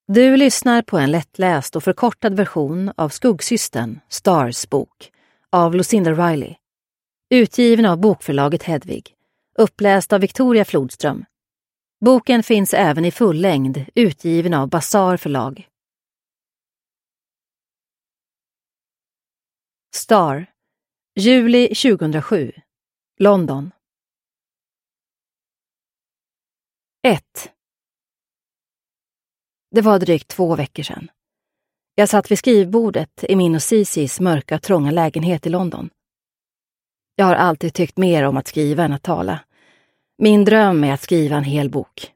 Du lyssnar på en lättläst och förkortad version av Skuggsystern, Stars bok, av Lucinda Riley. Utgiven av bokförlaget Hedvig. Uppläst av Victoria Flodström. Boken finns även i full längd, utgiven av Bazaar förlag. Star, juli 2007, London. 1. Det var drygt 2 veckor sedan. Jag satt vid skrivbordet i min och Cicis mörka, trånga lägenhet i London. Jag har alltid tyckt mer om att skriva än att tala. Min dröm är att skriva en hel bok.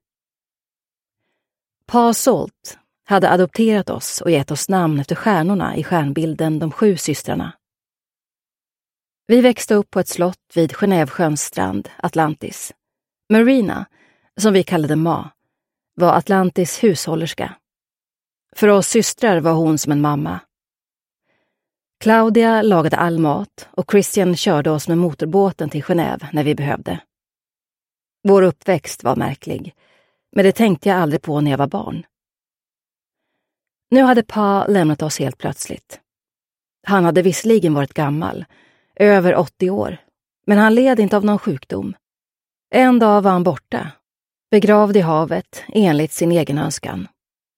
Pa Salt hade adopterat oss och gett oss namn efter stjärnorna i stjärnbilden De 7 systrarna. Vi växte upp på ett slott vid Genèvesjöns strand, Atlantis. Marina, som vi kallade Ma, var Atlantis hushållerska. För oss systrar var hon som en mamma. Claudia lagade all mat och Christian körde oss med motorbåten till Genève när vi behövde. Vår uppväxt var märklig, men det tänkte jag aldrig på när jag var barn. Nu hade Pa lämnat oss helt plötsligt. Han hade visserligen varit gammal, över 80 år, men han led inte av någon sjukdom. En dag var han borta, begravd i havet enligt sin egen önskan.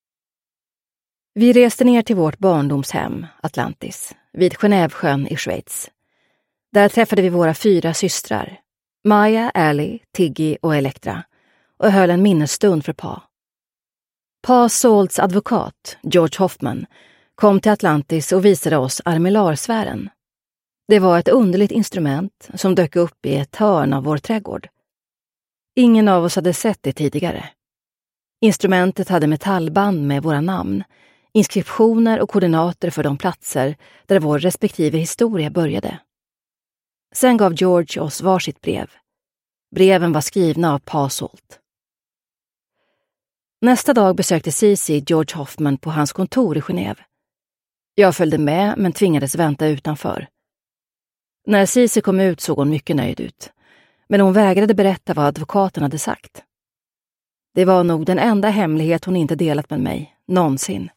Vi reste ner till vårt barndomshem, Atlantis, vid Genèvesjön i Schweiz. Där träffade vi våra 4 systrar, Maja, Allie, Tiggy och Elektra, och höll en minnesstund för Pa. Pa Salts advokat, George Hoffman, kom till Atlantis och visade oss armillarsfären. Det var ett underligt instrument som dök upp i ett hörn av vår trädgård. Ingen av oss hade sett det tidigare. Instrumentet hade metallband med våra namn, inskriptioner och koordinater för de platser där vår respektive historia började. Sen gav George oss varsitt brev. Breven var skrivna av Pa Salt. Nästa dag besökte Cici George Hoffman på hans kontor i Genève. Jag följde med men tvingades vänta utanför. När Cici kom ut såg hon mycket nöjd ut, men hon vägrade berätta vad advokaten hade sagt. Det var nog den enda hemlighet hon inte delat med mig, någonsin.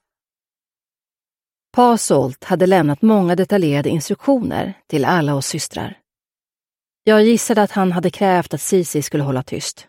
Pa Salt hade lämnat många detaljerade instruktioner till alla oss systrar. Jag gissade att han hade krävt att Cici skulle hålla tyst.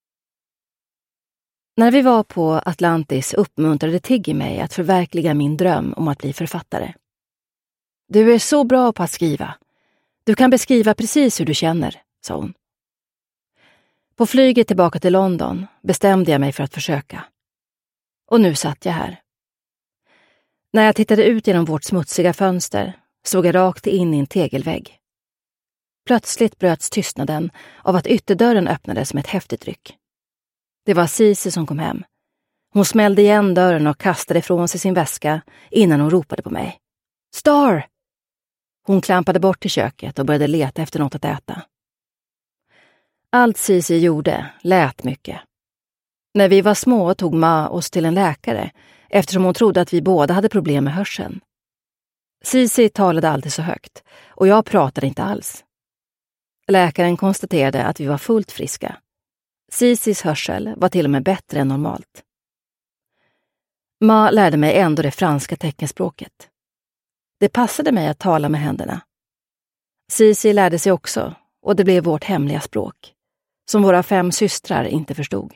När vi var på Atlantis uppmuntrade Tiggy mig att förverkliga min dröm om att bli författare. Du är så bra på att skriva. Du kan beskriva precis hur du känner, sa hon. På flyget tillbaka till London bestämde jag mig för att försöka. Och nu satt jag här. När jag tittade ut genom vårt smutsiga fönster såg jag rakt in i en tegelvägg. Plötsligt bröts tystnaden av att ytterdörren öppnades med ett häftigt ryck. Det var Cici som kom hem. Hon smällde igen dörren och kastade ifrån sig sin väska innan hon ropade på mig. Star! Hon klampade bort till köket och började leta efter något att äta. Allt Cici gjorde lät mycket. När vi var små tog Ma oss till en läkare eftersom hon trodde att vi båda hade problem med hörseln. Cici talade alltid så högt och jag pratade inte alls. Läkaren konstaterade att vi var fullt friska. Cicis hörsel var till och med bättre än normalt. Ma lärde mig ändå det franska teckenspråket. Det passade mig att tala med händerna. Cici lärde sig också och det blev vårt hemliga språk, som våra 5 systrar inte förstod.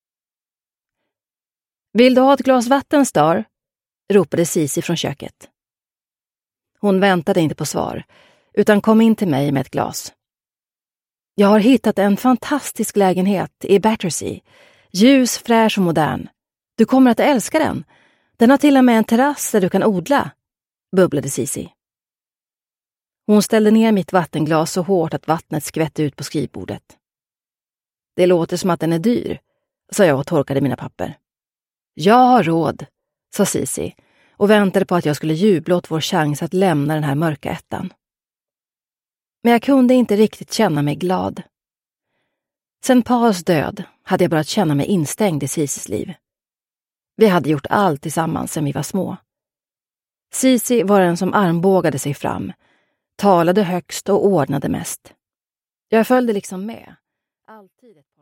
Vill du ha ett glas vatten, Star? Ropade Cici från köket. Hon väntade inte på svar, utan kom in till mig med ett glas. Jag har hittat en fantastisk lägenhet i Battersea. Ljus, fräsch och modern. Du kommer att älska den. Den har till och med en terrass där du kan odla, bubblade Cici. Hon ställde ner mitt vattenglas så hårt att vattnet skvätte ut på skrivbordet. Det låter som att den är dyr, sa jag och torkade mina papper. Jag har råd, sa Cici och väntade på att jag skulle jubla åt vår chans att lämna den här mörka ettan. Men jag kunde inte riktigt känna mig glad. Sen Pas död hade jag börjat känna mig instängd i Cicis liv. Vi hade gjort allt tillsammans sedan vi var små. Cici var den som armbågade sig fram, talade högst och ordnade mest. Jag följde liksom med. Alltid ett